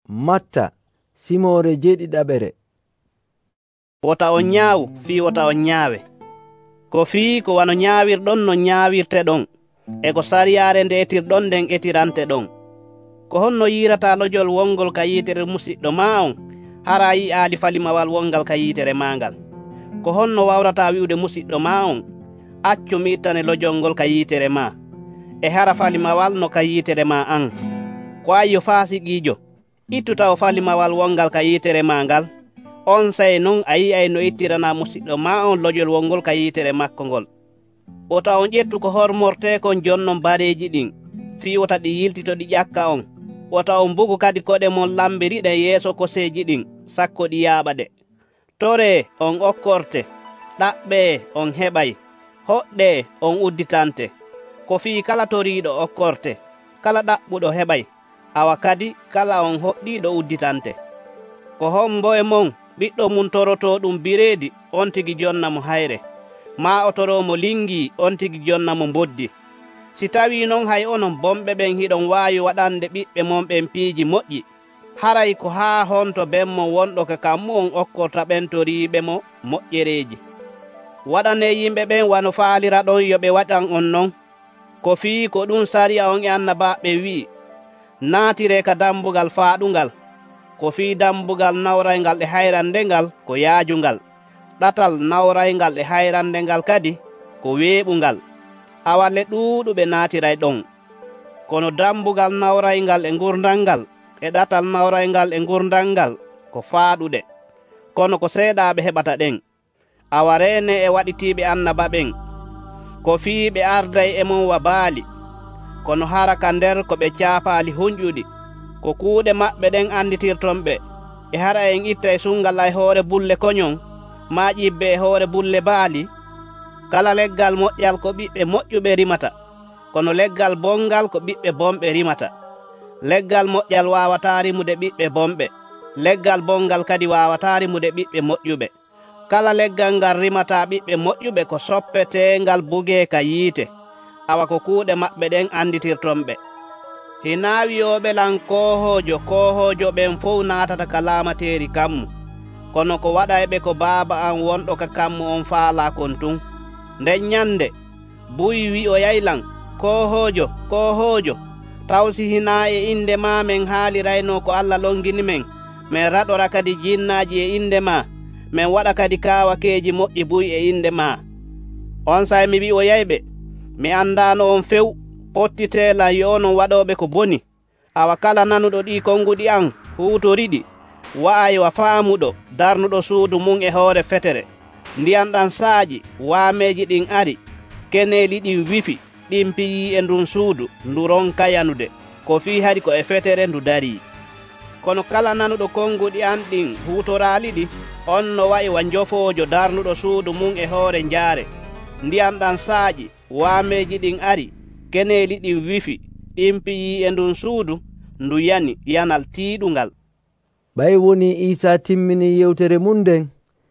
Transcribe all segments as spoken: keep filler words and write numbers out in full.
Matta simore jeeɗiɗaɓere. Wota on ñaawu fii wota on ñaawe. Ko fii ko wano ñaawirɗon no ñaawirte ɗon, e ko sariyaare ndeetirɗon nden etirante ɗon. Ko honno yiirata lojol wongol ka yiitere musidɗo ma on, hara yi'aali falimawal wongal ka yiitere maangal. Ko honno wawrata wi'ude musidɗo ma on, accu mi ittane lojol ngol ka yiitere ma, e hara falimawal no ka yiitere ma an. Ko ayyo faasigiijo, ittu taw falimawal wongal ka yiitere ma ngal, on say non a yi'ay no ittirana musidɗo ma on lojol wongol ka yiitere makko ngol. Wota on ƴettu ko hormorte kon jonnon bareeji ɗin, fii wota ɗi yiltito ɗi ƴakka on. Wota on mbugu kadi koɗe mon lambiriɗe yeeso koseeji ɗin, sakko ɗi yaaɓa de. Tore on okkorte, ɗaɓɓe on heɓay, hoɗɗe on udditante. Ko fii kala toriiɗo okkorte, kala ɗaɓɓuɗo heɓay, awa kadi kala on hoɗɗiiɗo udditante. Ko hombo e mon ɓiɗɗo mum toroto ɗum bireedi, on tigi jonna mo hayre, ma o toromo lingi, on tigi jonna mo mboddi. Si tawi noon hay onon bomɓe ɓen hiɗon waawi waɗande ɓiɓɓe mon ɓen piiji moƴƴi, haray ko haa honto benmon wonɗo ka kammu on okkorta ɓen toriiɓe mo moƴƴereeji. Waɗane yimɓe ɓen wano faalira ɗon yo ɓe waɗan on non. Ko fii ko ɗum sariya on e annabaaɓe wi'i, naatire ka dambugal faaɗungal. Ko fii dambugal nawraygal e hayrandengal ko yaajungal, ɗatal nawraygal e hayrandengal kadi ko weeɓungal. Awalle ɗuuɗuɓe naatiray ɗon. Kono dambugal nawraygal e ngurdalngal e ɗatal nawraygal e ngurdalngal ko faaɗuɗe, kono ko seeɗaaɓe heɓata ɗen. Awa reene e waɗitiiɓe annaba ɓen. Ko fii ɓe arday e mon wa baali, kono haraka nder ko ɓe caapaali hunƴuɗi. Ko kuuɗe maɓɓe ɗen anditirton ɓe, e hara en itta e sungal e hoore bulle koñon, ma ƴibbe e hoore bulle baali. Kala leggal moƴƴal ko ɓiɓɓe moƴƴuɓe rimata, kono leggal bongal ko ɓiɓɓe bomɓe rimata. Leggal moƴƴal wawata rimude ɓiɓɓe bomɓe, leggal bongal kadi wawata rimude ɓiɓɓe moƴƴuɓe. Kala leggal ngal rimata ɓiɓɓe moƴƴuɓe ko soppete ngal buge ka yiite. Awa ko kuuɗe maɓɓe ɗen anditirton ɓe. Hinaawiyoɓe lan kohojo kohojo ɓen fof natata ka laamateeri kammu, kono ko waɗayɓe ko baaba an wonɗo ka kammu on faala kon tun. Nden nyande buyi wi'oyay lan, kohojo kohojo, taw si hina e inde ma men haalirayno ko Allah longini men, men raɗora kadi jinnaaji e inde ma, men waɗa kadi kaawakeeji moƴƴi buyi e inde ma. On say mi wi'oyayɓe, mi andano on few, pottitelan yo onon waɗoɓe ko boni. Awa kala nanuɗo ɗi konguɗi an huutoriɗi, wa'ay wa faamuɗo, darnuɗo suudu mum e hoore fetere. Ndiyam ɗan saaƴi, waameji ɗin ari, keneeli ɗin wifi, ɗin piyi e ndun suudu, ndu ronka yanude, ko fii hadi ko e fetere ndu darii. Kono kala nanuɗo konguɗi an ɗin huutoraaliɗi, on no wa'i wa njofoojo darnuɗo suudu mum e hoore njaare. Ndiyam ɗan saaƴi, waameji ɗin ari, keneeli ɗin wifi, ɗin piyi e ndun suudu, ndu yani yanal tiiɗungal. Ɓay woni Isa timmini yewtere mum nden,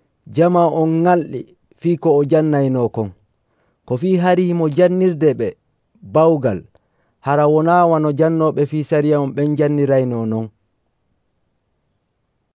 jama on ngalɗi fii ko o jannayno kon. Ko fii harimo jannirde ɓe bawgal, hara wona wano jannoɓe fii sariya on ɓen jannirayno non.